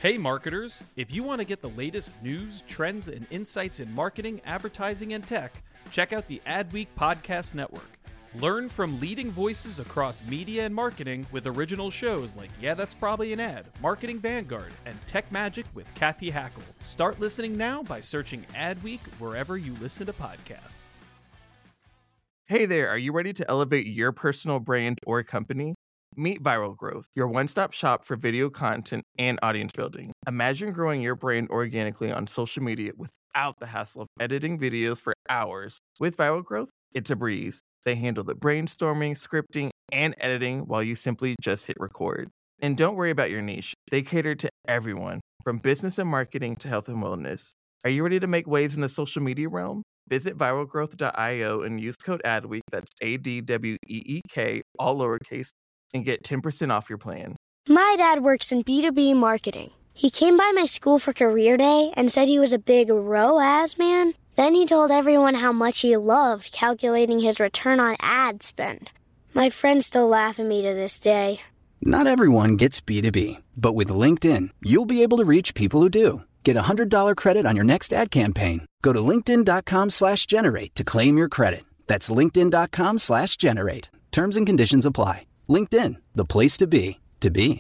Hey marketers, if you want to get the latest news, trends, and insights in marketing, advertising, and tech, check out the Adweek Podcast Network. Learn from leading voices across media and marketing with original shows like Yeah, That's Probably an Ad, Marketing Vanguard, and Tech Magic with Kathy Hackle. Start listening now by searching Adweek wherever you listen to podcasts. Hey there, are you ready to elevate your personal brand or company? Meet Viral Growth, your one-stop shop for video content and audience building. Imagine growing your brand organically on social media without the hassle of editing videos for hours. With Viral Growth, it's a breeze. They handle the brainstorming, scripting, and editing while you simply just hit record. And don't worry about your niche. They cater to everyone, from business and marketing to health and wellness. Are you ready to make waves in the social media realm? Visit viralgrowth.io and use code ADWEEK, that's ADWEEK, all lowercase, and get 10% off your plan. My dad works in B2B marketing. He came by my school for career day and said he was a big ROAS man. Then he told everyone how much he loved calculating his return on ad spend. My friends still laugh at me to this day. Not everyone gets B2B, but with LinkedIn, you'll be able to reach people who do. Get a $100 credit on your next ad campaign. Go to linkedin.com/generate to claim your credit. That's linkedin.com/generate. Terms and conditions apply. LinkedIn, the place to be, to be.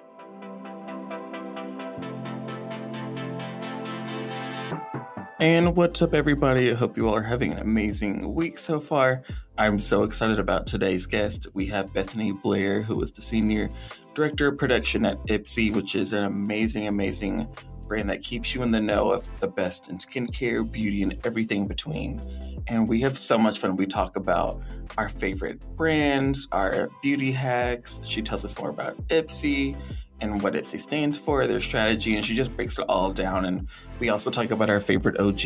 And what's up, everybody? I hope you all are having an amazing week so far. I'm so excited about today's guest. We have Bethany Blair, who is the Senior Director of Production at Ipsy, which is an amazing brand that keeps you in the know of the best in skincare, beauty, and everything between. And we have so much fun. We talk about our favorite brands, our beauty hacks. She tells us more about Ipsy and what Ipsy stands for, their strategy, and she just breaks it all down. And we also talk about our favorite OG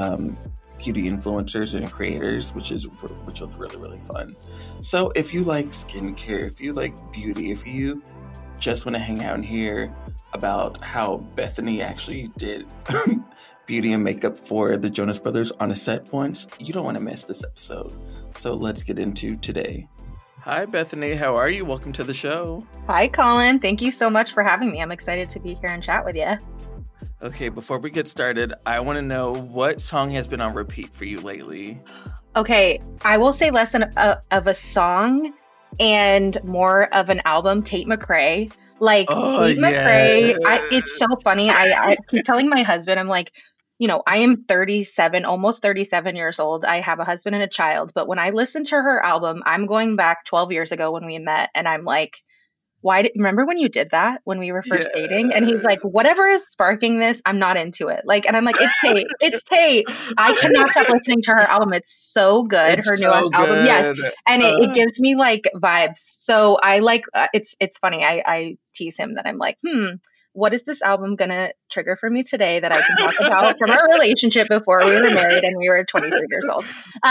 beauty influencers and creators, which was really fun. So if you like skincare, if you like beauty, if you just want to hang out and hear about how Bethany actually did beauty and makeup for the Jonas Brothers on a set once, you don't want to miss this episode. So let's get into today. Hi, Bethany. How are you? Welcome to the show. Hi, Colin. Thank you so much for having me. I'm excited to be here and chat with you. Okay, before we get started, I want to know what song has been on repeat for you lately. Okay, I will say less of a song and more of an album, Tate McRae. Tate McRae, it's so funny. I keep telling my husband, I'm like, I am 37, almost 37 years old. I have a husband and a child. But when I listen to her album, I'm going back 12 years ago when we met. And I'm like, remember when you did that when we were first dating? And he's like, whatever is sparking this, I'm not into it. And I'm like, it's Tate. It's Tate. I cannot stop listening to her album. It's so good. Her newest album. Yes. And it gives me vibes. So I it's funny. I tease him that I'm like, what is this album going to trigger for me today that I can talk about from our relationship before we were married and we were 23 years old?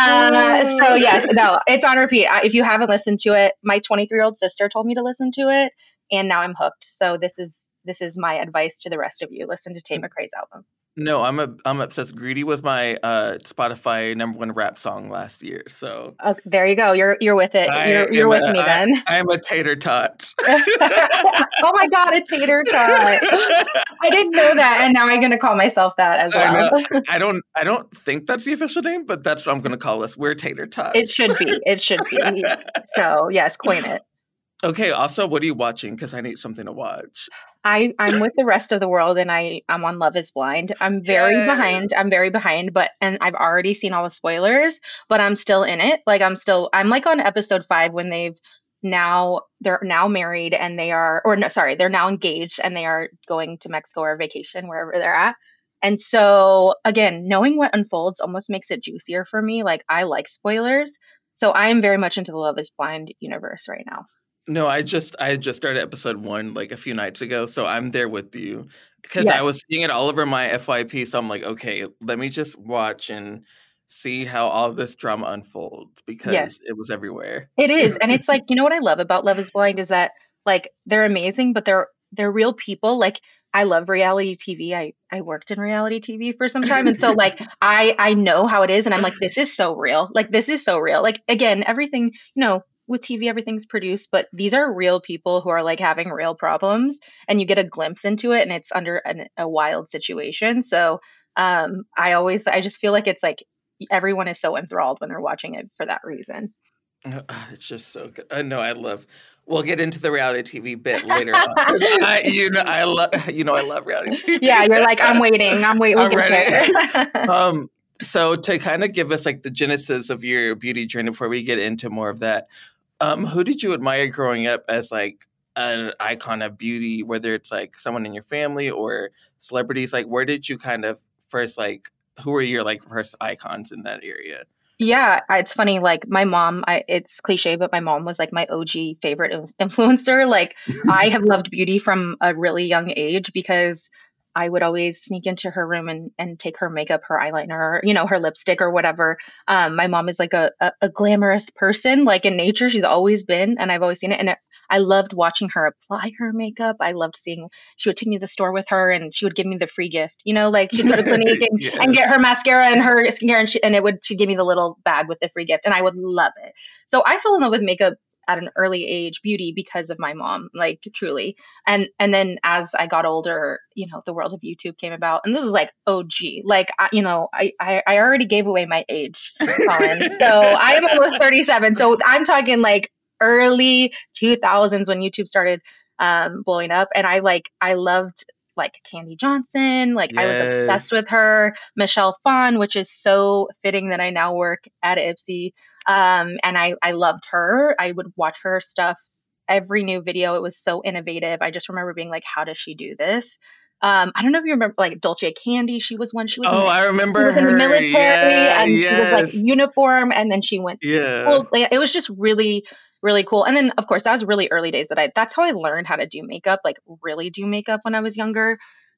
So yes, no, it's on repeat. If you haven't listened to it, my 23-year-old sister told me to listen to it and now I'm hooked. So this is my advice to the rest of you. Listen to Tate McRae's album. No, I'm obsessed. Greedy was my Spotify #1 rap song last year. So there you go. You're with it. You're with me then. I'm a tater tot. Oh my God, a tater tot. I didn't know that, and now I'm going to call myself that as well. I don't think that's the official name, but that's what I'm going to call us. We're tater tots. It should be. So yes, coin it. Okay. Also, what are you watching? Because I need something to watch. I'm with the rest of the world and I'm on Love is Blind. I'm very behind, and I've already seen all the spoilers, but I'm still in it. I'm on episode 5 when they're now married and they're now engaged and they are going to Mexico or vacation, wherever they're at. And so again, knowing what unfolds almost makes it juicier for me. I like spoilers. So I am very much into the Love is Blind universe right now. No, I just started episode 1 a few nights ago, so I'm there with you because I was seeing it all over my FYP. So I'm like, okay, let me just watch and see how all this drama unfolds because it was everywhere. It is, and it's what I love about Love is Blind is that they're amazing, but they're real people. I love reality TV. I worked in reality TV for some time, and so I know how it is, and I'm like, this is so real. This is so real. Again, everything with TV, everything's produced, but these are real people who are like having real problems, and you get a glimpse into it, and it's under a wild situation. So I just feel like it's like everyone is so enthralled when they're watching it for that reason. It's just so good. I love. We'll get into the reality TV bit later on. I love reality TV. Yeah, you're like, I'm waiting. We'll I'm ready. So to kind of give us like the genesis of your beauty journey before we get into more of that, who did you admire growing up as like an icon of beauty, whether it's like someone in your family or celebrities? Like, where did you kind of first, like, who were your like first icons in that area? Yeah, it's funny. Like my mom, it's cliche, but my mom was like my OG favorite influencer. Like I have loved beauty from a really young age because I would always sneak into her room and take her makeup, her eyeliner, her lipstick or whatever. My mom is like a glamorous person, like in nature. She's always been, and I've always seen it. And I loved watching her apply her makeup. I loved seeing, she would take me to the store with her and she would give me the free gift, like she'd go to the clinic and get her mascara and her skincare, and she'd give me the little bag with the free gift, and I would love it. So I fell in love with makeup at an early age, beauty, because of my mom, like truly. And then as I got older, the world of YouTube came about, and this is like OG. Like, I already gave away my age, Colin. So I am almost 37. So I'm talking like early 2000s when YouTube started blowing up. And I loved like Candy Johnson. Like I was obsessed with her. Michelle Phan, which is so fitting that I now work at Ipsy. And I loved her. I would watch her stuff, every new video. It was so innovative. I just remember being like, how does she do this? I don't know if you remember like Dolce Candy. She was one. She was. I remember. She was in the military, and she was like uniform, and then she went. Yeah. Well, it was just really, really cool. And then, of course, that was really early days that's how I learned how to do makeup, like really do makeup when I was younger.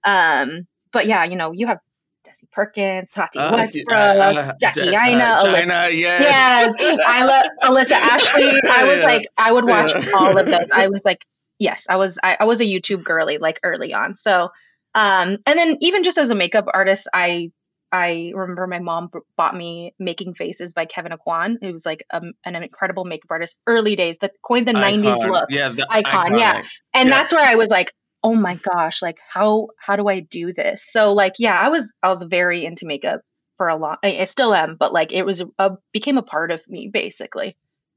But yeah, you have Desi Perkins, Tati Westbrook, Jackie Aina, Alyssa. Yes. I love Alyssa Ashley. I was like, I would watch all of those. I was like, yes, I was a YouTube girly, like early on. So, and then even just as a makeup artist, I remember my mom bought me Making Faces by Kevyn Aucoin. It was like an incredible makeup artist, early days that coined the 90s look. Yeah, the icon. Yeah. And that's where I was like, oh my gosh, like how do I do this? So like, yeah, I was very into makeup for a long, I still am, but like it was became a part of me basically.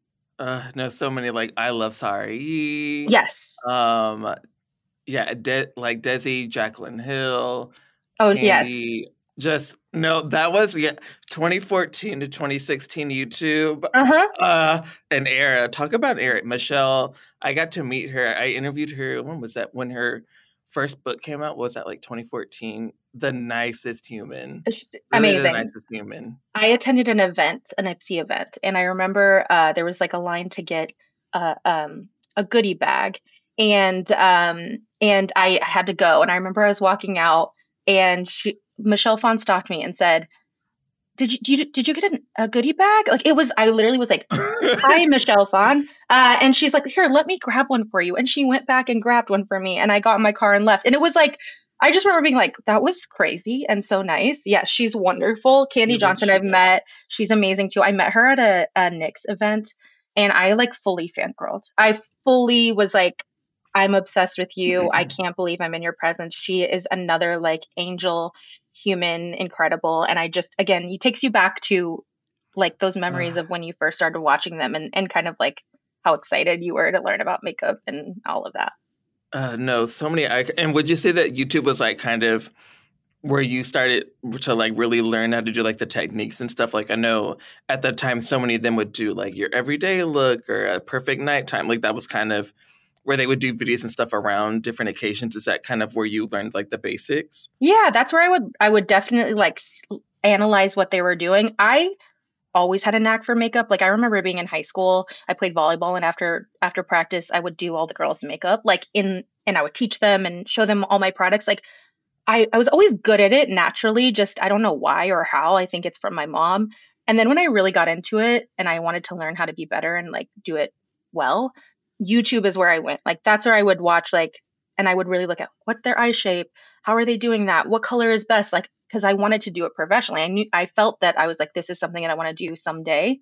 No, so many, like I Love Sorry. Yes. Yeah, like Desi, Jaclyn Hill. Oh, Candy, yes. Just no, that was 2014 to 2016 YouTube. An era. Talk about era. Michelle, I got to meet her. I interviewed her. When was that? When her first book came out? Was that like 2014? The nicest human. Amazing. The nicest human. I attended an Ipsy event, and I remember there was like a line to get a goodie bag, and I had to go. And I remember I was walking out, and Michelle Phan stopped me and said, did you get a goodie bag? Like I literally was like, hi, Michelle Phan. And she's like, here, let me grab one for you. And she went back and grabbed one for me, and I got in my car and left. And it was like, I just remember being like, that was crazy and so nice. Yes, she's wonderful. Candy Johnson, I've met. She's amazing too. I met her at a NYX event, and I like fully fangirled. I fully was like, I'm obsessed with you. I can't believe I'm in your presence. She is another like angel, human, incredible. And I just, again, it takes you back to like those memories of when you first started watching them, and kind of like how excited you were to learn about makeup and all of that. No, so many. And would you say that YouTube was like kind of where you started to like really learn how to do like the techniques and stuff? Like I know at that time, so many of them would do like your everyday look or a perfect nighttime. Like that was kind of where they would do videos and stuff around different occasions. Is that kind of where you learned like the basics? Yeah, that's where I would definitely like analyze what they were doing. I always had a knack for makeup. Like I remember being in high school, I played volleyball, and after practice, I would do all the girls' makeup, and I would teach them and show them all my products. Like I was always good at it naturally. Just, I don't know why or how. I think it's from my mom. And then when I really got into it and I wanted to learn how to be better and like do it well, YouTube is where I went. Like that's where I would watch, like, and I would really look at what's their eye shape, how are they doing that, what color is best, like, because I wanted to do it professionally. I felt that I was like, this is something that I want to do someday.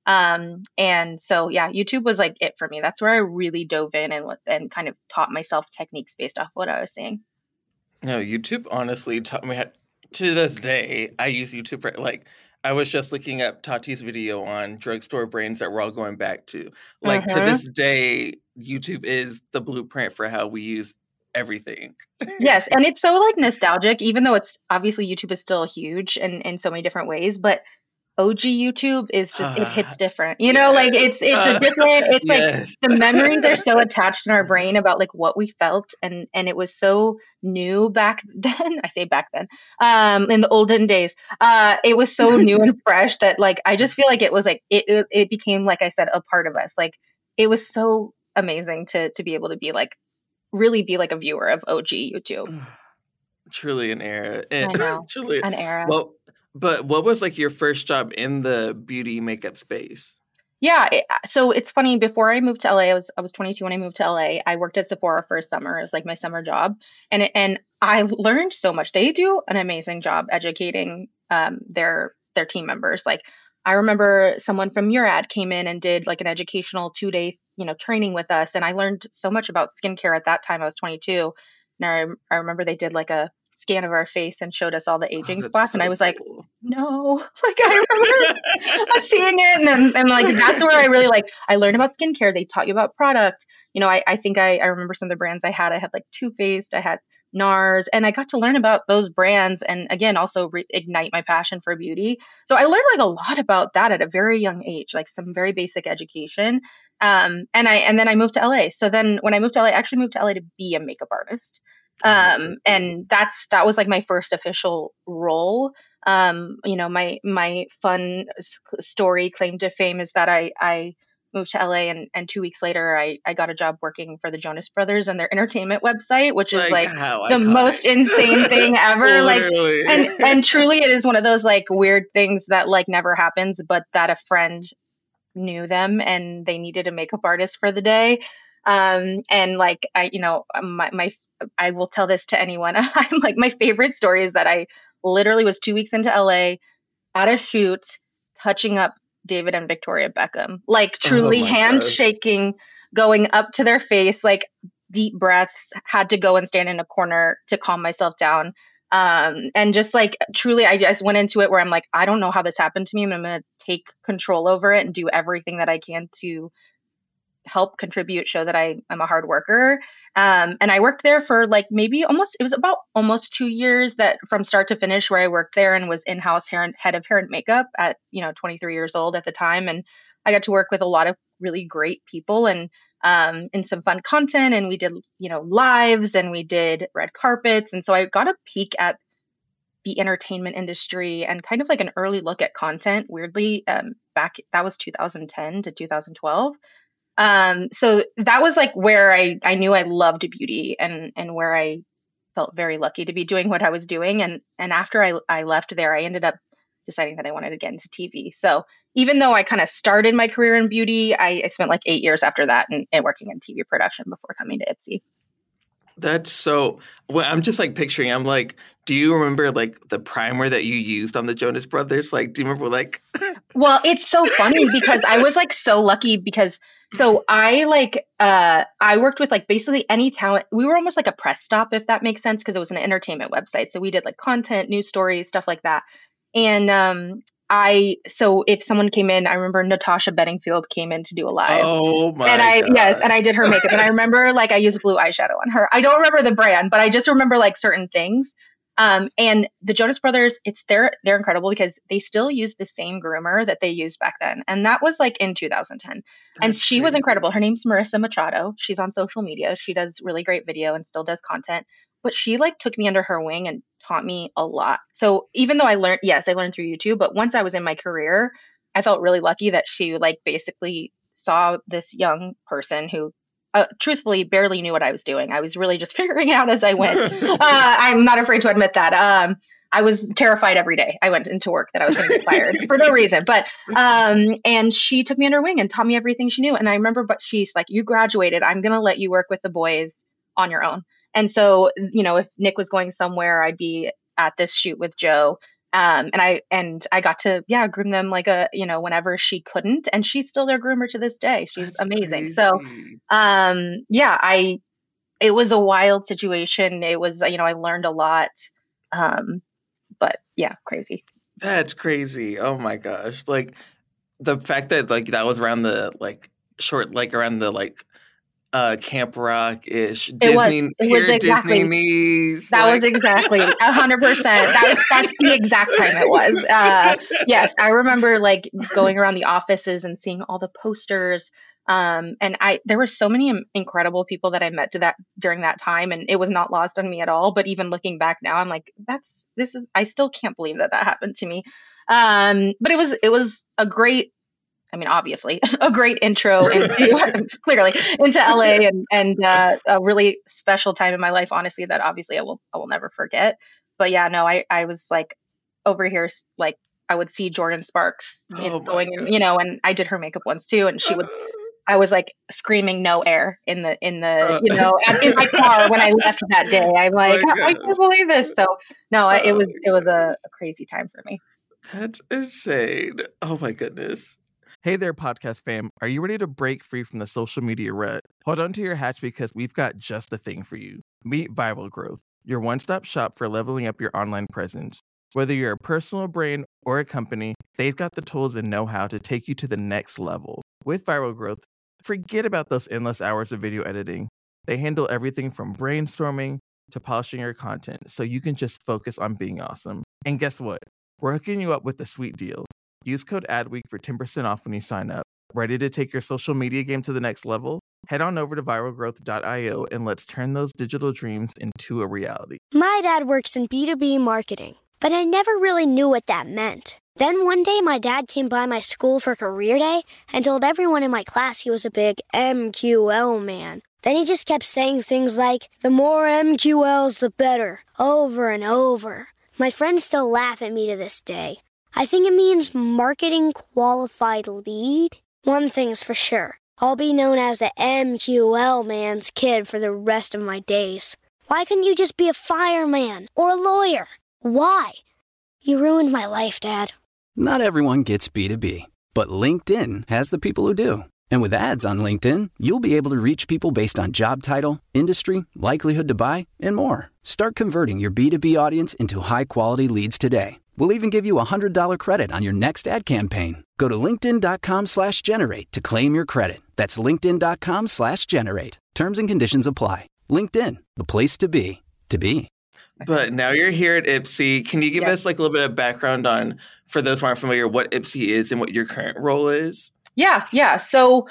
And so, yeah, YouTube was like it for me. That's where I really dove in and kind of taught myself techniques based off what I was seeing. No, YouTube honestly taught me to this day, I use YouTube for, like, I was just looking up Tati's video on drugstore brands that we're all going back to. Like, to this day, YouTube is the blueprint for how we use everything. Yes, and it's so like nostalgic, even though it's obviously YouTube is still huge in so many different ways, but OG YouTube is just it hits different. You know, like it's a different, it's like the memories are so attached in our brain about like what we felt and it was so new back then. I say back then. In the olden days. It was so new and fresh that like I just feel like it was like it became, like I said, a part of us. Like it was so amazing to be able to be like really be like a viewer of OG YouTube. Truly an era. I know. Truly an era. Well, but what was like your first job in the beauty makeup space? Yeah, so it's funny. Before I moved to LA, I was 22 when I moved to LA. I worked at Sephora for a summer as like my summer job, and I learned so much. They do an amazing job educating their team members. Like I remember someone from Murad came in and did like an educational 2-day training with us, and I learned so much about skincare at that time. I was 22, and I remember they did like a scan of our face and showed us all the aging spots, and I was like, no, like I remember seeing it, and like that's where I really I learned about skincare. They taught you about product. I think I remember some of the brands I had. I had like Too Faced, I had NARS, and I got to learn about those brands, and again also reignite my passion for beauty. So I learned like a lot about that at a very young age, like some very basic education. And then I moved to LA. So then when I moved to LA, I actually moved to LA to be a makeup artist. And that was like my first official role. My fun story claim to fame is that I moved to LA and 2 weeks later I got a job working for the Jonas Brothers and their entertainment website, which is like the most insane thing ever. Like, and truly it is one of those like weird things that like never happens, but that a friend knew them and they needed a makeup artist for the day. And like, I will tell this to anyone. I'm like, my favorite story is that I literally was 2 weeks into LA at a shoot, touching up David and Victoria Beckham, like truly handshaking, going up to their face, like deep breaths, had to go and stand in a corner to calm myself down. And just like, truly, I just went into it where I'm like, I don't know how this happened to me. I'm going to take control over it and do everything that I can to help contribute, show that I'm a hard worker. And I worked there for like maybe it was about almost 2 years, that from start to finish, where I worked there and was in-house head of hair and makeup at 23 years old at the time. And I got to work with a lot of really great people and in some fun content. And we did lives and we did red carpets. And so I got a peek at the entertainment industry and kind of like an early look at content, weirdly, back that was 2010 to 2012. So that was like where I knew I loved beauty and where I felt very lucky to be doing what I was doing. And after I left there, I ended up deciding that I wanted to get into TV. So even though I kind of started my career in beauty, I spent like 8 years after that and working in TV production before coming to Ipsy. That's so, well, I'm just like picturing, I'm like, do you remember like the primer that you used on the Jonas Brothers? Like, do you remember like? Well, it's so funny because I was like so lucky because so I worked with like basically any talent. We were almost like a press stop, if that makes sense, because it was an entertainment website. So we did like content, news stories, stuff like that. And so if someone came in, I remember Natasha Bedingfield came in to do a live. Oh my God. Yes, and I did her makeup. And I remember like I used blue eyeshadow on her. I don't remember the brand, but I just remember like certain things. And the Jonas Brothers, they're incredible because they still use the same groomer that they used back then. And that was like in 2010. And she was incredible. Her name's Marissa Machado. She's on social media. She does really great video and still does content. But she like took me under her wing and taught me a lot. So even though I learned through YouTube, but once I was in my career, I felt really lucky that she like basically saw this young person who truthfully barely knew what I was doing. I was really just figuring out as I went. I'm not afraid to admit that. I was terrified every day I went into work that I was going to get fired for no reason. But and she took me under her wing and taught me everything she knew. And I remember, but she's like, you graduated. I'm going to let you work with the boys on your own. And so, if Nick was going somewhere, I'd be at this shoot with Joe. And I got to, groom them like whenever she couldn't, and she's still their groomer to this day. She's That's amazing. crazy. So, it was a wild situation. It was, I learned a lot. But yeah, crazy. That's crazy. Oh my gosh. Like the fact that like that was around the like short, like around the like Camp Rock ish Disney. It was exactly Disney knees. That was exactly 100%. That's the exact time it was. Yes, I remember like going around the offices and seeing all the posters. And there were so many incredible people that I met during that time, and it was not lost on me at all. But even looking back now, I'm like, I still can't believe that happened to me. But it was a great, obviously a great intro into clearly into LA and a really special time in my life, honestly, that obviously I will never forget. But yeah, no, I was like over here, like I would see Jordan Sparks going, and I did her makeup once too. And I was like screaming no air in my car when I left that day. I'm like, I can't believe this. So no, it was a crazy time for me. That's insane. Oh my goodness. Hey there, podcast fam. Are you ready to break free from the social media rut? Hold on to your hatch because we've got just the thing for you. Meet Viral Growth, your one-stop shop for leveling up your online presence. Whether you're a personal brand or a company, they've got the tools and know-how to take you to the next level. With Viral Growth, forget about those endless hours of video editing. They handle everything from brainstorming to polishing your content so you can just focus on being awesome. And guess what? We're hooking you up with a sweet deal. Use code ADWEEK for 10% off when you sign up. Ready to take your social media game to the next level? Head on over to viralgrowth.io and let's turn those digital dreams into a reality. My dad works in B2B marketing, but I never really knew what that meant. Then one day my dad came by my school for career day and told everyone in my class he was a big MQL man. Then he just kept saying things like, the more MQLs, the better, over and over. My friends still laugh at me to this day. I think it means marketing qualified lead. One thing's for sure. I'll be known as the MQL man's kid for the rest of my days. Why couldn't you just be a fireman or a lawyer? Why? You ruined my life, Dad. Not everyone gets B2B, but LinkedIn has the people who do. And with ads on LinkedIn, you'll be able to reach people based on job title, industry, likelihood to buy, and more. Start converting your B2B audience into high-quality leads today. We'll even give you a $100 credit on your next ad campaign. Go to linkedin.com/generate to claim your credit. That's linkedin.com/generate. Terms and conditions apply. LinkedIn, the place to be, to be. But now you're here at Ipsy. Can you give us like a little bit of background on, for those who aren't familiar, what Ipsy is and what your current role is? Yeah. So,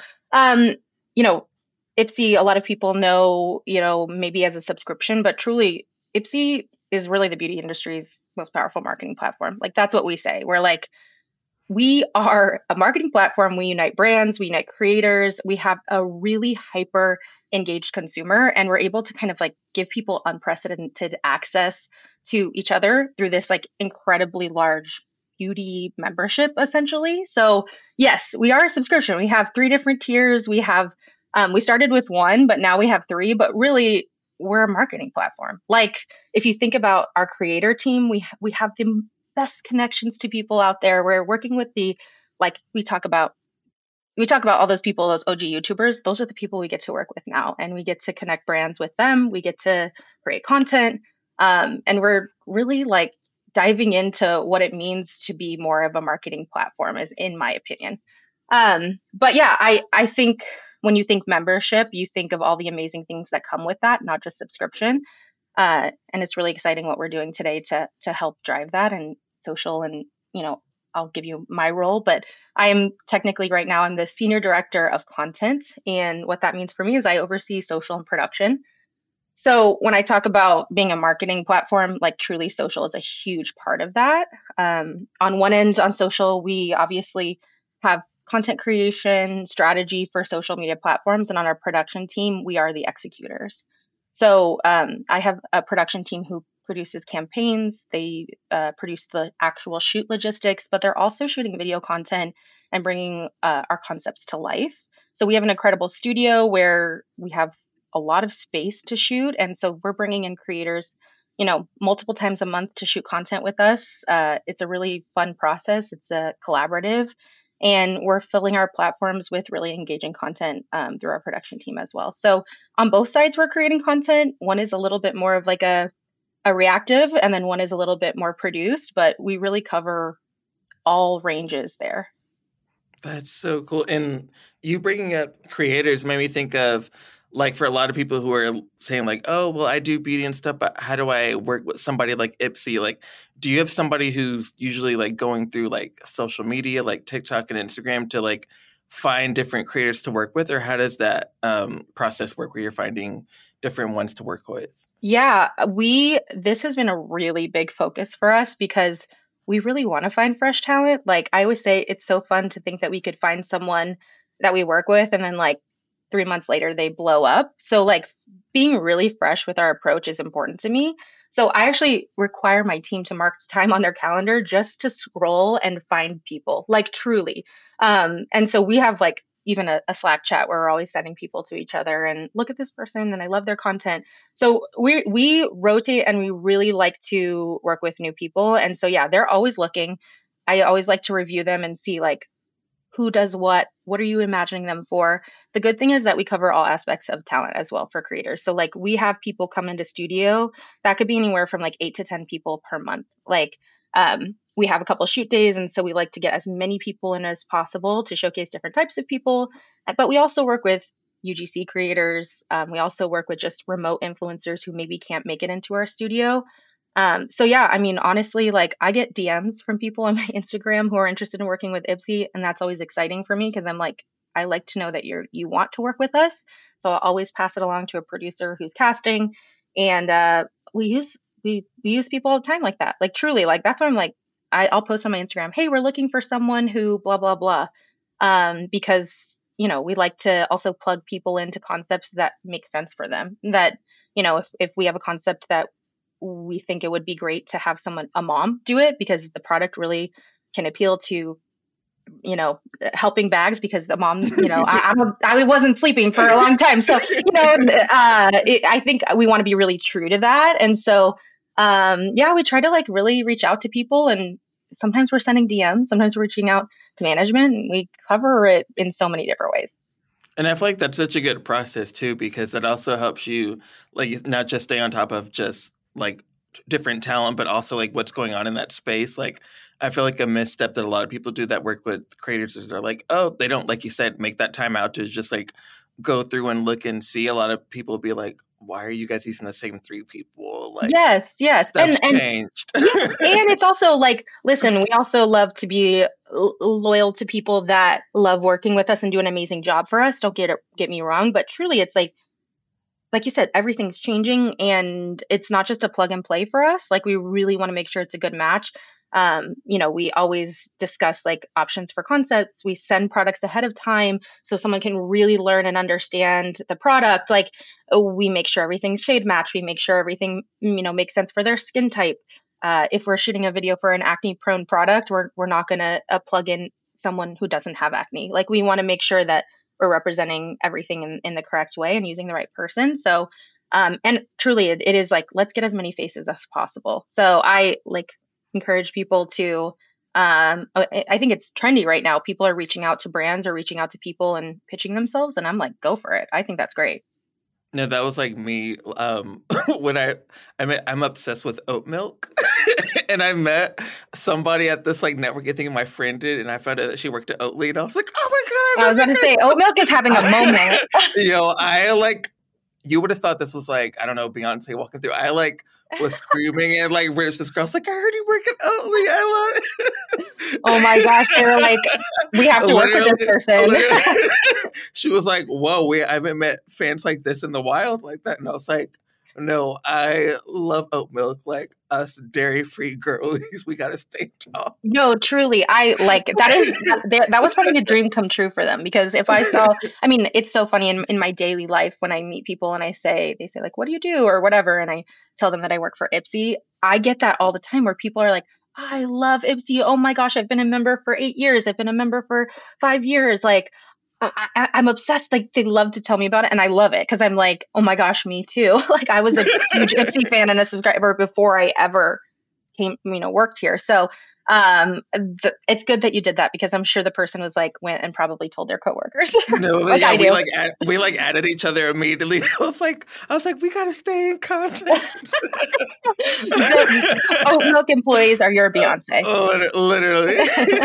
Ipsy, a lot of people know, maybe as a subscription, but truly Ipsy is really the beauty industry's most powerful marketing platform. Like that's what we say. We're like, we are a marketing platform. We unite brands, we unite creators. We have a really hyper engaged consumer, and we're able to kind of like give people unprecedented access to each other through this like incredibly large beauty membership, essentially. So yes, we are a subscription. We have 3 different tiers. We have, we started with 1, but now we have 3, but really we're a marketing platform. Like if you think about our creator team, we have the best connections to people out there. We're working with we talk about all those people, those OG YouTubers. Those are the people we get to work with now, and we get to connect brands with them. We get to create content. And we're really like diving into what it means to be more of a marketing platform, is in my opinion. But yeah, I think when you think membership, you think of all the amazing things that come with that, not just subscription. And it's really exciting what we're doing today to help drive that and social. And, I'll give you my role, but I'm technically right now, I'm the senior director of content. And what that means for me is I oversee social and production. So when I talk about being a marketing platform, like truly social is a huge part of that. On one end, on social, we obviously have content creation strategy for social media platforms. And on our production team, we are the executors. So I have a production team who produces campaigns. They produce the actual shoot logistics, but they're also shooting video content and bringing our concepts to life. So we have an incredible studio where we have a lot of space to shoot. And so we're bringing in creators, multiple times a month to shoot content with us. It's a really fun process. It's a collaborative, and we're filling our platforms with really engaging content through our production team as well. So on both sides, we're creating content. One is a little bit more of like a reactive, and then one is a little bit more produced, but we really cover all ranges there. That's so cool. And you bringing up creators made me think of, like, for a lot of people who are saying like, oh, well, I do beauty and stuff, but how do I work with somebody like Ipsy? Like, do you have somebody who's usually like going through like social media, like TikTok and Instagram, to like find different creators to work with? Or how does that process work where you're finding different ones to work with? Yeah, this has been a really big focus for us because we really want to find fresh talent. Like I always say, it's so fun to think that we could find someone that we work with and then like 3 months later they blow up. So like being really fresh with our approach is important to me. So I actually require my team to mark time on their calendar just to scroll and find people, like truly. And so we have like even a Slack chat where we're always sending people to each other and look at this person and I love their content. So we rotate and we really like to work with new people. And so, yeah, they're always looking. I always like to review them and see like who does what are you imagining them for? The good thing is that we cover all aspects of talent as well for creators. So like we have people come into studio that could be anywhere from like 8 to 10 people per month. Like, we have a couple shoot days, and so we like to get as many people in as possible to showcase different types of people. But we also work with UGC creators. We also work with just remote influencers who maybe can't make it into our studio. So yeah, I mean, honestly, like I get DMs from people on my Instagram who are interested in working with Ipsy, and that's always exciting for me because I'm like, I like to know that you want to work with us. So I'll always pass it along to a producer who's casting, and we use people all the time like that. Like truly, like that's why I'm like, I'll post on my Instagram, hey, we're looking for someone who blah, blah, blah. Because, we like to also plug people into concepts that make sense for them. That, if we have a concept that we think it would be great to have a mom do it because the product really can appeal to, helping bags because the mom, I wasn't sleeping for a long time. So, I think we want to be really true to that. And so, we try to like really reach out to people, and sometimes we're sending DMs, sometimes we're reaching out to management, and we cover it in so many different ways. And I feel like that's such a good process too, because it also helps you like not just stay on top of just like different talent, but also like what's going on in that space. Like I feel like a misstep that a lot of people do that work with creators is they're like, oh, they don't, like you said, make that time out to just like go through and look and see. A lot of people be like, why are you guys using the same 3 people? Like, yes. Stuff's changed. Yes. And it's also like, listen, we also love to be loyal to people that love working with us and do an amazing job for us. Don't get me wrong, but truly it's like you said, everything's changing and it's not just a plug and play for us. Like we really want to make sure it's a good match. We always discuss like options for concepts. We send products ahead of time so someone can really learn and understand the product. Like we make sure everything's shade match. We make sure everything, makes sense for their skin type. If we're shooting a video for an acne prone product, we're not going to plug in someone who doesn't have acne. Like we want to make sure that we're representing everything in the correct way and using the right person. So, and truly it is like, let's get as many faces as possible. So I like encourage people to, I think it's trendy right now. People are reaching out to brands or reaching out to people and pitching themselves. And I'm like, go for it. I think that's great. No, that was like me. When I'm obsessed with oat milk and I met somebody at this like network, I think my friend did. And I found out that she worked at Oatly and I was like, oh my God. I was going to say oat milk is having a moment. You would have thought this was like, I don't know, Beyonce walking through. I like was screaming and like, where's this girl? I was like, I heard you work at Oatly. I love it. Oh my gosh. They were like, we have to work with this person. She was like, whoa, I haven't met fans like this in the wild like that. And I was like, no, I love oat milk. Like us dairy-free girlies, we gotta stay tall. No, truly, I like that was probably a dream come true for them because if I saw, I mean, it's so funny in my daily life when I meet people and they say like, what do you do or whatever, and I tell them that I work for Ipsy. I get that all the time where people are like, I love Ipsy. Oh my gosh, I've been a member for 8 years. I've been a member for 5 years. Like, I'm obsessed. Like they love to tell me about it, and I love it because I'm like, oh my gosh, me too. Like I was a huge Ipsy fan and a subscriber before I ever worked here. So it's good that you did that because I'm sure the person was like went and probably told their coworkers. No, like yeah, we added each other immediately. I was like, we gotta stay in contact. Oat milk employees are your Beyonce. Literally.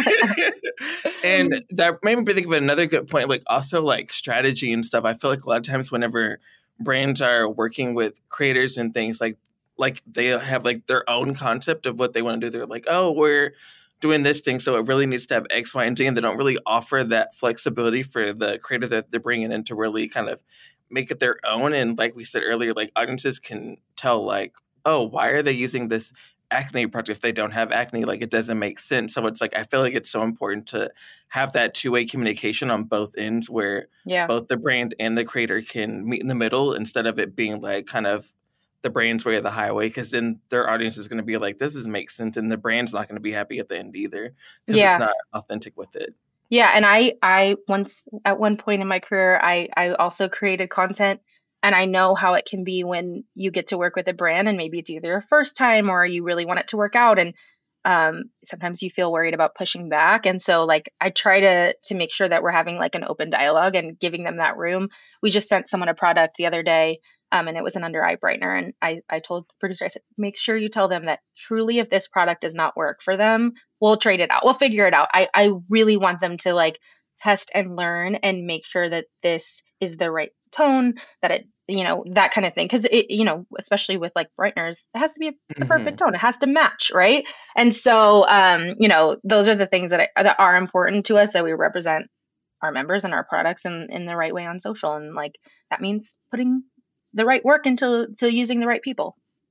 And that made me think of another good point, like also like strategy and stuff. I feel like a lot of times whenever brands are working with creators and things like they have like their own concept of what they want to do. They're like, oh, we're doing this thing, so it really needs to have X, Y, and Z, and they don't really offer that flexibility for the creator that they're bringing in to really kind of make it their own. And like we said earlier, like audiences can tell like, oh, why are they using this acne product if they don't have acne? Like it doesn't make sense. So it's like I feel like it's so important to have that two-way communication on both ends where both the brand and the creator can meet in the middle instead of it being like kind of the brand's way of the highway, because then their audience is going to be like, this doesn't make sense, and the brand's not going to be happy at the end either because it's not authentic with it. Yeah, and I once at one point in my career, I also created content, and I know how it can be when you get to work with a brand, and maybe it's either your first time or you really want it to work out, and sometimes you feel worried about pushing back, and so like I try to make sure that we're having like an open dialogue and giving them that room. We just sent someone a product the other day. And it was an under eye brightener. And I told the producer, I said, make sure you tell them that truly, if this product does not work for them, we'll trade it out. We'll figure it out. I really want them to like test and learn and make sure that this is the right tone, that it, that kind of thing. Cause it, especially with like brighteners, it has to be the perfect tone. It has to match. Right. And so, those are the things that are important to us, that we represent our members and our products in the right way on social. And like, that means putting the right work into using the right people.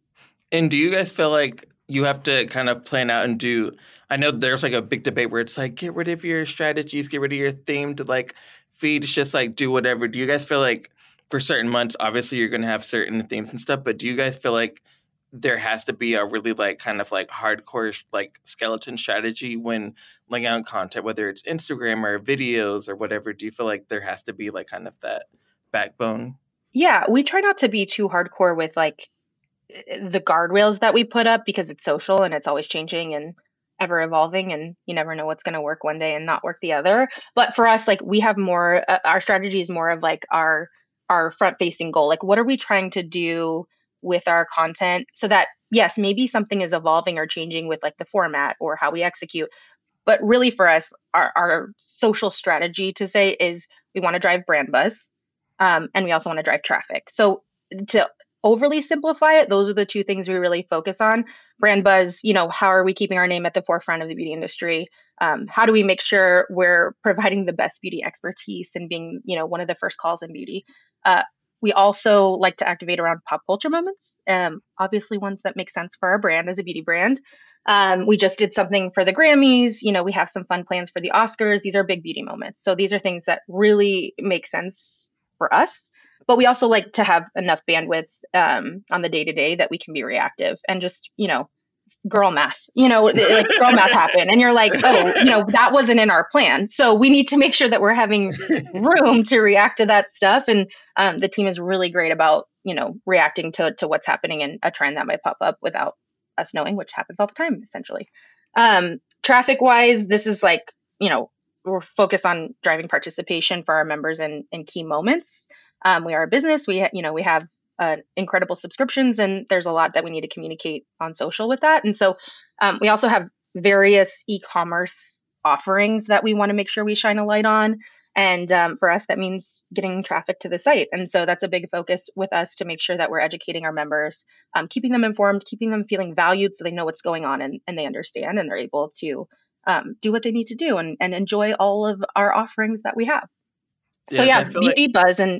And do you guys feel like you have to kind of plan out and do, I know there's like a big debate where it's like, get rid of your strategies, get rid of your theme to like feeds, just like do whatever. Do you guys feel like for certain months, obviously you're going to have certain themes and stuff, but do you guys feel like there has to be a really like kind of like hardcore like skeleton strategy when laying out content, whether it's Instagram or videos or whatever? Do you feel like there has to be like kind of that backbone? Yeah, we try not to be too hardcore with like the guardrails that we put up because it's social and it's always changing and ever evolving, and you never know what's going to work one day and not work the other. But for us, like we have more, our strategy is more of like our front facing goal. Like what are we trying to do with our content so that, yes, maybe something is evolving or changing with like the format or how we execute. But really for us, our social strategy to say is we want to drive brand buzz. And we also want to drive traffic. So to overly simplify it, those are the two things we really focus on. Brand buzz, how are we keeping our name at the forefront of the beauty industry? How do we make sure we're providing the best beauty expertise and being, one of the first calls in beauty? We also like to activate around pop culture moments, obviously ones that make sense for our brand as a beauty brand. We just did something for the Grammys. We have some fun plans for the Oscars. These are big beauty moments. So these are things that really make sense for us, but we also like to have enough bandwidth on the day-to-day that we can be reactive and just, girl math, like girl math happened and you're like, oh, that wasn't in our plan. So we need to make sure that we're having room to react to that stuff. And the team is really great about, reacting to what's happening and a trend that might pop up without us knowing, which happens all the time, essentially. Traffic wise, this is like, we're focused on driving participation for our members in key moments. We are a business. We have incredible subscriptions, and there's a lot that we need to communicate on social with that. And so we also have various e-commerce offerings that we want to make sure we shine a light on. And for us, that means getting traffic to the site. And so that's a big focus with us to make sure that we're educating our members, keeping them informed, keeping them feeling valued so they know what's going on and they understand and they're able to do what they need to do and enjoy all of our offerings that we have. So beauty buzz and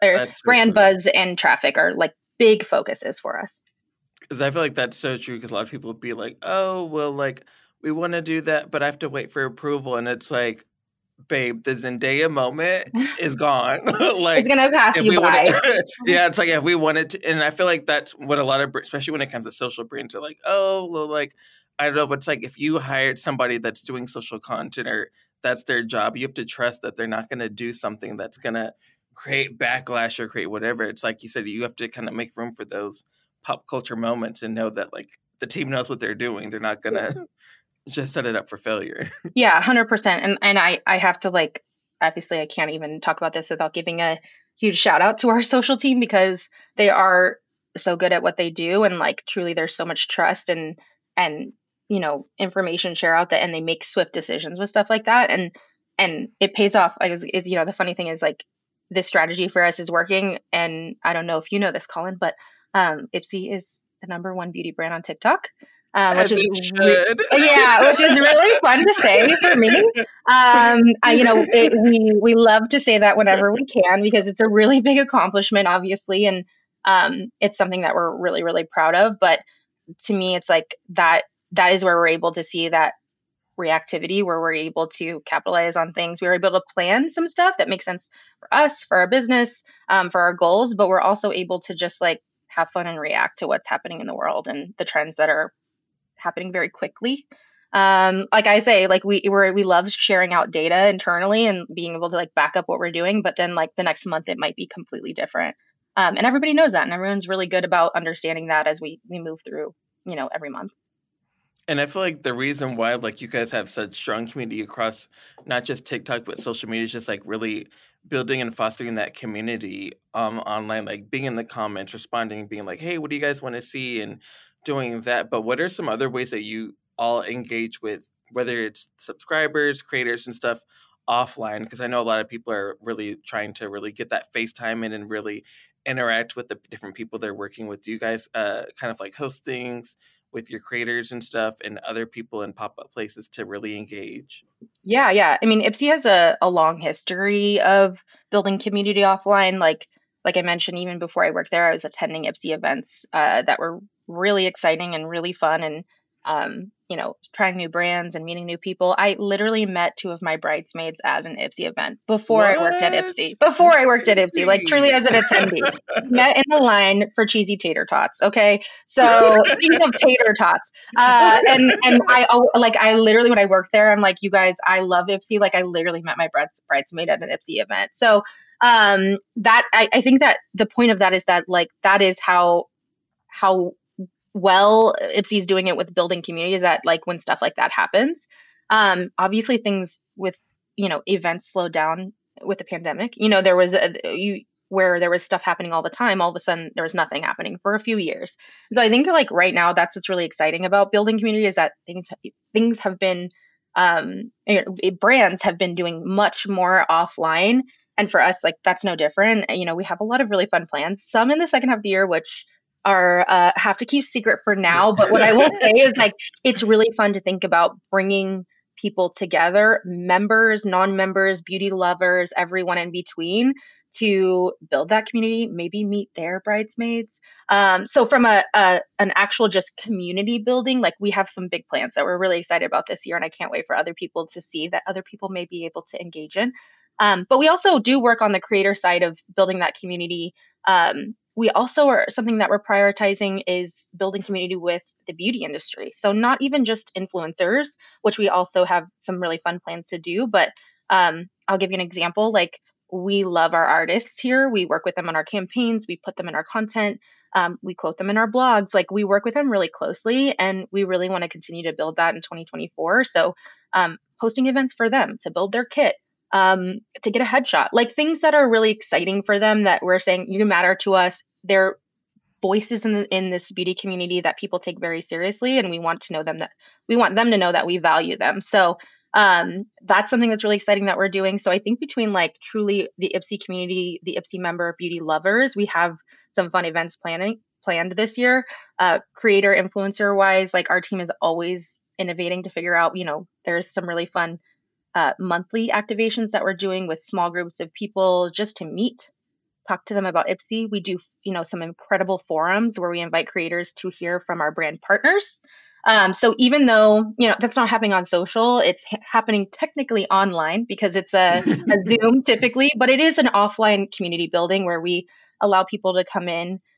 brand buzz and traffic are like big focuses for us. Because I feel like that's so true, because a lot of people would be like, oh, well, like we want to do that, but I have to wait for approval. And it's like, babe, the Zendaya moment is gone. Like it's going to pass you by. Yeah, it's like if we wanted to, and I feel like that's what a lot of, especially when it comes to social brands, are like, oh, well, like, I don't know, but it's like if you hired somebody that's doing social content or that's their job. You have to trust that they're not going to do something that's going to create backlash or create whatever. It's like you said, you have to kind of make room for those pop culture moments and know that like the team knows what they're doing. They're not going to just set it up for failure. Yeah, 100%. And I have to like, obviously I can't even talk about this without giving a huge shout out to our social team, because they are so good at what they do. And like, truly there's so much trust and, you know, information share out that, and they make swift decisions with stuff like that. And it pays off. Is, you know, the funny thing is like this strategy for us is working. And I don't know if you know this, Colin, but Ipsy is the #1 beauty brand on TikTok. Which is really fun to say for me. You know, we love to say that whenever we can, because it's a really big accomplishment, obviously, and it's something that we're really, really proud of. But to me, it's like that is where we're able to see that reactivity, where we're able to capitalize on things. We were able to plan some stuff that makes sense for us, for our business, for our goals, but we're also able to just like have fun and react to what's happening in the world and the trends that are happening very quickly. Like I say, like we love sharing out data internally and being able to like back up what we're doing, but then like the next month it might be completely different. And everybody knows that, and everyone's really good about understanding that as we move through, you know, every month. And I feel like the reason why like you guys have such strong community across not just TikTok but social media is just like really building and fostering that community online, like being in the comments, responding, being like, hey, what do you guys want to see, and doing that. But what are some other ways that you all engage with, whether it's subscribers, creators and stuff offline? Because I know a lot of people are really trying to really get that FaceTime in and really interact with the different people they're working with. Do you guys kind of like host things with your creators and stuff and other people in pop-up places to really engage? Yeah. I mean, Ipsy has a long history of building community offline. Like I mentioned, even before I worked there, I was attending Ipsy events that were really exciting and really fun, and you know, trying new brands and meeting new people. I literally met 2 of my bridesmaids at an Ipsy event before I worked at Ipsy. Like truly as an attendee. Met in the line for cheesy tater tots. Okay, so speaking of tater tots, and I literally, when I worked there, I'm like, you guys, I love Ipsy. Like I literally met my bridesmaid at an Ipsy event. So that I think that the point of that is that like that is how well Ipsy's doing it with building communities, that like when stuff like that happens, obviously things with, you know, events slowed down with the pandemic. You know, there was where there was stuff happening all the time, all of a sudden there was nothing happening for a few years. So I think like right now that's what's really exciting about building community, is that things have been brands have been doing much more offline, and for us, like that's no different. You know, we have a lot of really fun plans, some in the second half of the year which are have to keep secret for now. But what I will say is like, it's really fun to think about bringing people together, members, non-members, beauty lovers, everyone in between, to build that community, maybe meet their bridesmaids. So from an actual just community building, like we have some big plans that we're really excited about this year, and I can't wait for other people to see that other people may be able to engage in. But we also do work on the creator side of building that community. We also are something that we're prioritizing is building community with the beauty industry. So not even just influencers, which we also have some really fun plans to do. But I'll give you an example. Like we love our artists here. We work with them on our campaigns. We put them in our content. We quote them in our blogs. Like we work with them really closely, and we really want to continue to build that in 2024. So hosting events for them to build their kit, to get a headshot, like things that are really exciting for them that we're saying, you matter to us. They're voices in this beauty community that people take very seriously, and we want them to know that we value them. So that's something that's really exciting that we're doing. So I think between like truly the Ipsy community, the Ipsy member beauty lovers, we have some fun events planned this year. Creator influencer wise, like our team is always innovating to figure out, you know, there's some really fun monthly activations that we're doing with small groups of people just to meet, talk to them about Ipsy. We do, you know, some incredible forums where we invite creators to hear from our brand partners. So even though, you know, that's not happening on social, it's happening technically online because it's a Zoom typically, but it is an offline community building where we allow people to come in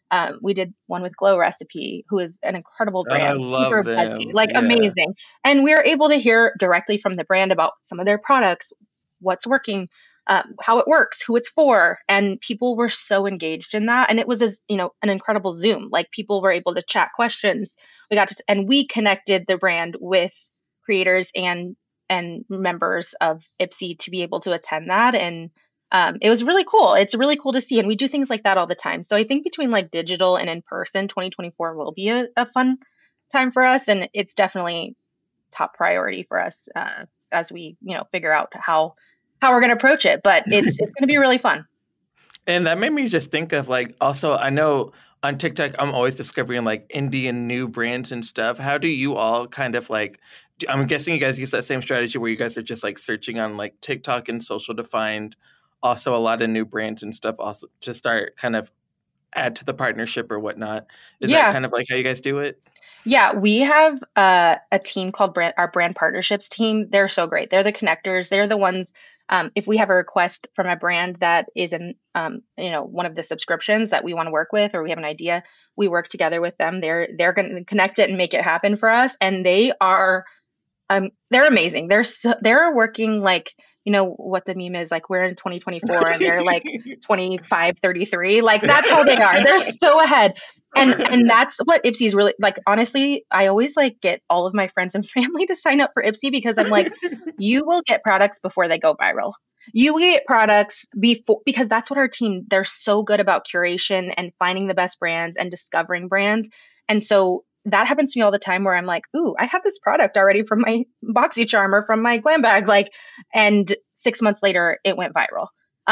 We did one with Glow Recipe, who is an incredible brand. I love super them. buzzy, amazing. And we were able to hear directly from the brand about some of their products, what's working, how it works, who it's for. And people were so engaged in that. And it was, an incredible Zoom. Like, people were able to chat questions. And we connected the brand with creators and members of Ipsy to be able to attend that. And it was really cool. It's really cool to see. And we do things like that all the time. So I think between like digital and in person, 2024 will be a fun time for us. And it's definitely top priority for us as we, figure out how we're going to approach it. But it's going to be really fun. And that made me just think of like, also, I know on TikTok, I'm always discovering like indie and new brands and stuff. How do you all kind of like, I'm guessing you guys use that same strategy where you guys are just like searching on like TikTok and social to find also a lot of new brands and stuff also to start kind of add to the partnership or whatnot. Is that kind of like how you guys do it? Yeah, we have a team called our brand partnerships team. They're so great. They're the connectors. They're the ones, if we have a request from a brand that is in, one of the subscriptions that we want to work with, or we have an idea, we work together with them. They're going to connect it and make it happen for us. And they are, they're amazing. They're working like, what the meme is, like we're in 2024 and they're like 25, 33. Like, that's how they are. They're so ahead. And that's what Ipsy is really like. Honestly, I always like get all of my friends and family to sign up for Ipsy because I'm like, you will get products before they go viral. You will get products before, because that's what our team, they're so good about curation and finding the best brands and discovering brands. And so that happens to me all the time where I'm like, ooh, I have this product already from my BoxyCharm or from my Glam Bag, and 6 months later it went viral.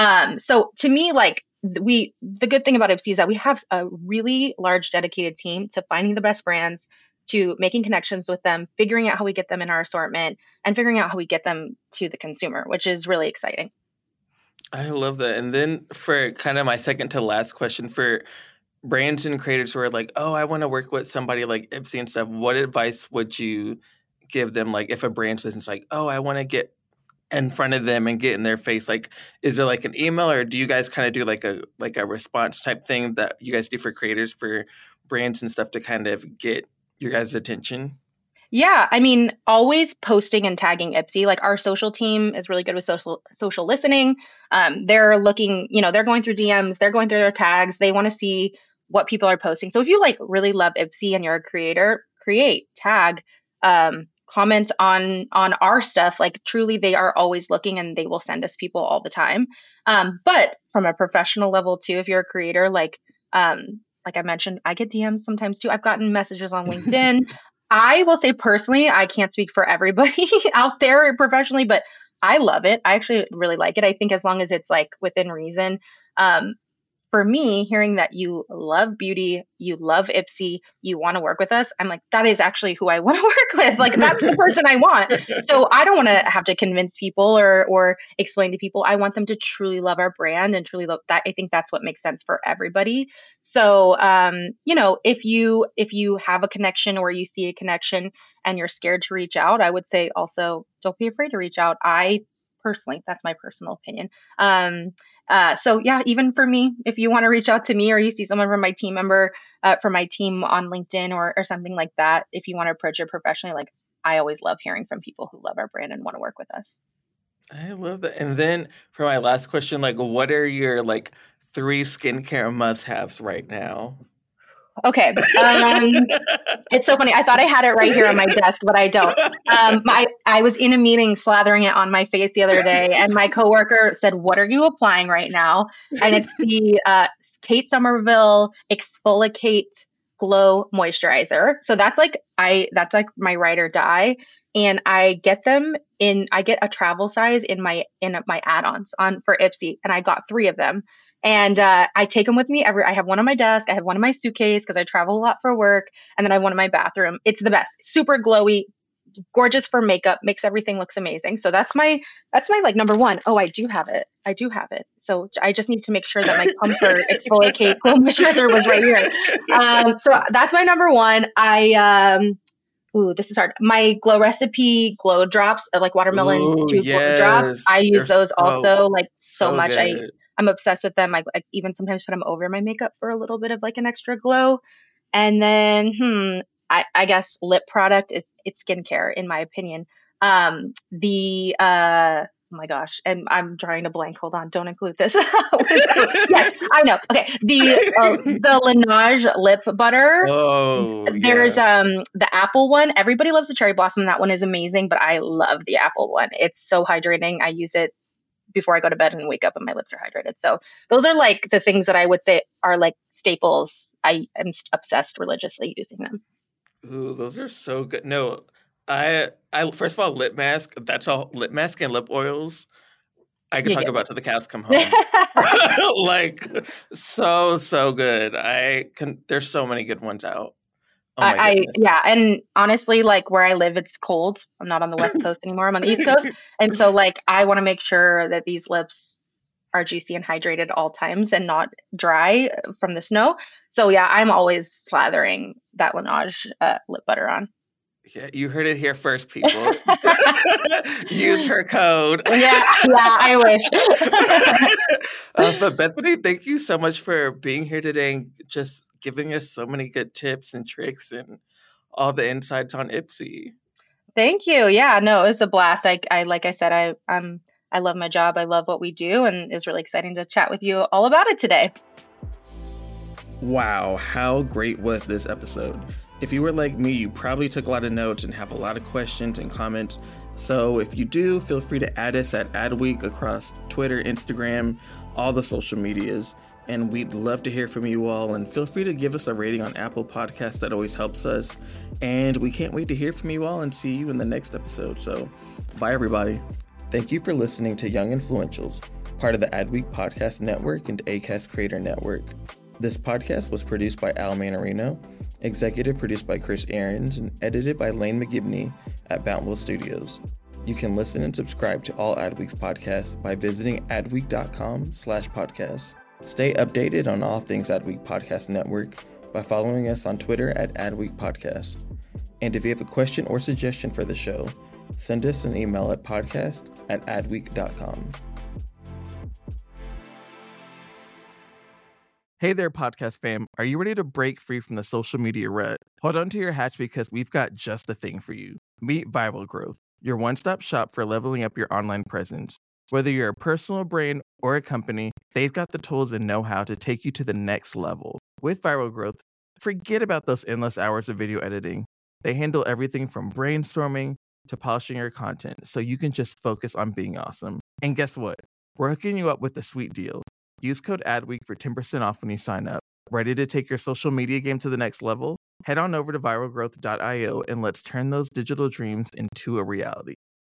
So to me, like, the good thing about Ipsy is that we have a really large dedicated team to finding the best brands, to making connections with them, figuring out how we get them in our assortment, and figuring out how we get them to the consumer, which is really exciting. I love that. And then for kind of my second to last question, for brands and creators who are like, oh, I want to work with somebody like Ipsy and stuff, what advice would you give them? Like, if a brand is like, oh, I want to get in front of them and get in their face, like, is there like an email, or do you guys kind of do like a response type thing that you guys do for creators, for brands and stuff, to kind of get your guys' attention? Yeah, I mean, always posting and tagging Ipsy. Like, our social team is really good with social listening. They're looking, they're going through DMs, they're going through their tags. They want to see what people are posting. So if you like really love Ipsy and you're a creator, tag, comment on our stuff. Like, truly, they are always looking and they will send us people all the time. But from a professional level too, if you're a creator, like I mentioned, I get DMs sometimes too. I've gotten messages on LinkedIn. I will say personally, I can't speak for everybody out there professionally, but I love it. I actually really like it. I think as long as it's like within reason. For me, hearing that you love beauty, you love Ipsy, you want to work with us, I'm like, that is actually who I want to work with. Like, that's the person I want. So I don't want to have to convince people or explain to people. I want them to truly love our brand and truly love that. I think that's what makes sense for everybody. So, if you have a connection or you see a connection and you're scared to reach out, I would say also don't be afraid to reach out. Personally, that's my personal opinion. So yeah, even for me, if you want to reach out to me or you see someone from my team member, from my team on LinkedIn or something like that, if you want to approach it professionally, like, I always love hearing from people who love our brand and want to work with us. I love that. And then for my last question, like, what are your like 3 skincare must-haves right now? Okay. It's so funny. I thought I had it right here on my desk, but I don't. I was in a meeting slathering it on my face the other day, and my coworker said, "What are you applying right now?" And it's the Kate Somerville Exfoliate Glow Moisturizer. So that's like my ride or die. And I get a travel size in my add-ons for Ipsy, and I got 3 of them. And I take them with me I have one on my desk. I have one in my suitcase because I travel a lot for work. And then I have one in my bathroom. It's the best. Super glowy, gorgeous for makeup, makes everything looks amazing. So that's my like number 1. Oh, I do have it. So I just need to make sure that my Comfort Exfoliate Glow Moisturizer was right here. So that's my number 1. This is hard. My Glow Recipe Glow Drops, like watermelon Glow Drops. I use those also like so much. Good. I'm obsessed with them. I even sometimes put them over my makeup for a little bit of like an extra glow. And then, I guess lip product it's skincare in my opinion. Oh my gosh, and I'm drawing a blank. Hold on, don't include this. Yes, I know. Okay, the Laneige lip butter. Oh, there's the apple one. Everybody loves the cherry blossom. That one is amazing, but I love the apple one. It's so hydrating. I use it before I go to bed and wake up, and my lips are hydrated. So those are like the things that I would say are like staples. I am obsessed religiously using them. Ooh, those are so good. No, I first of all, lip mask. That's all. Lip mask and lip oils. I could talk about till the cows come home. Like so good. There's so many good ones out. Oh my goodness. Yeah, and honestly, like where I live, it's cold. I'm not on the West Coast anymore. I'm on the East Coast, and so like I want to make sure that these lips are juicy and hydrated at all times and not dry from the snow. So yeah, I'm always slathering that Laneige lip butter on. Yeah, you heard it here first, people. Use her code. Yeah, I wish. But Bethany, thank you so much for being here today and just giving us so many good tips and tricks and all the insights on Ipsy. Thank you. Yeah, no, it was a blast. I like I said, I love my job. I love what we do, and it's really exciting to chat with you all about it today. Wow, how great was this episode? If you were like me, you probably took a lot of notes and have a lot of questions and comments. So if you do, feel free to add us at Adweek across Twitter, Instagram, all the social medias. And we'd love to hear from you all. And feel free to give us a rating on Apple Podcasts. That always helps us. And we can't wait to hear from you all and see you in the next episode. So bye, everybody. Thank you for listening to Young Influentials, part of the Adweek Podcast Network and Acast Creator Network. This podcast was produced by Al Manarino, executive produced by Chris Ahrens, and edited by Lane McGibney at Bountiful Studios. You can listen and subscribe to all Adweek's podcasts by visiting adweek.com/podcasts. Stay updated on all things Adweek Podcast Network by following us on Twitter at Adweek Podcast. And if you have a question or suggestion for the show, send us an email at podcast@adweek.com. Hey there, podcast fam. Are you ready to break free from the social media rut? Hold on to your hatch because we've got just the thing for you. Meet Viral Growth, your one-stop shop for leveling up your online presence. Whether you're a personal brand or a company, they've got the tools and know-how to take you to the next level. With Viral Growth, forget about those endless hours of video editing. They handle everything from brainstorming to polishing your content so you can just focus on being awesome. And guess what? We're hooking you up with a sweet deal. Use code ADWEEK for 10% off when you sign up. Ready to take your social media game to the next level? Head on over to viralgrowth.io and let's turn those digital dreams into a reality.